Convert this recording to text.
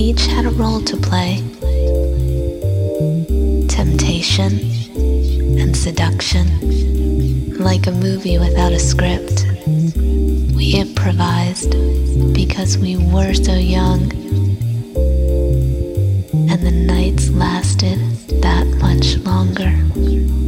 each had a role to play. Temptation and seduction. Like a movie without a script. We improvised because we were so young. And the nights lasted that much longer.